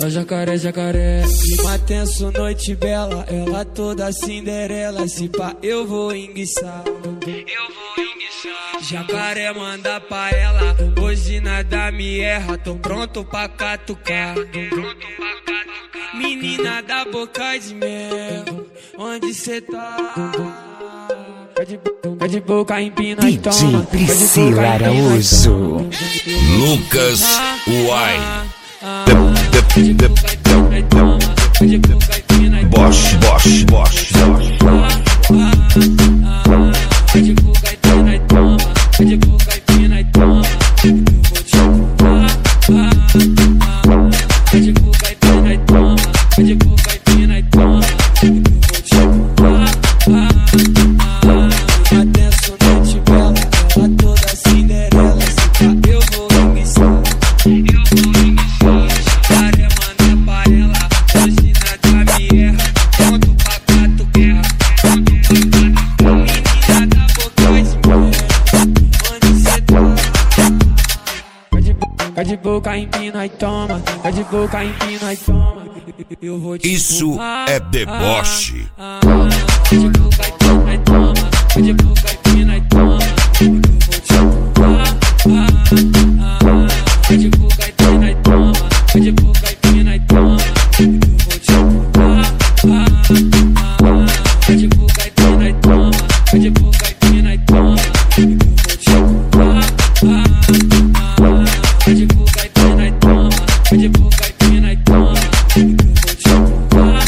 É o jacaré, jacaré. Clima tenso, noite bela, ela toda Cinderela. Se pá, eu vou enguiçar. Jacaré manda pra ela, hoje nada me erra. Tô pronto pra catucar. Menina da boca de mel, onde cê tá? Vai de boca, empina e toma. DJ Priscila Araújo. Lucas Uai. Bosch. Vai de boca, empina e toma. Vai de boca, empina e toma. Eu vou te Isso empurrar. é deboche. Vai de boca, empina e toma. Vai de boca, empina e toma. Eu vou te empurrar. Vai de boca, empina e toma. Vai de boca, empina e toma. Eu vou te empurrar. Vai de boca, empina e toma. Vai de boca, empina e toma. Eu vou te empurrar. Vai de boca, empina e toma. Vai de boca, empina e toma. Eu vou te empurrar.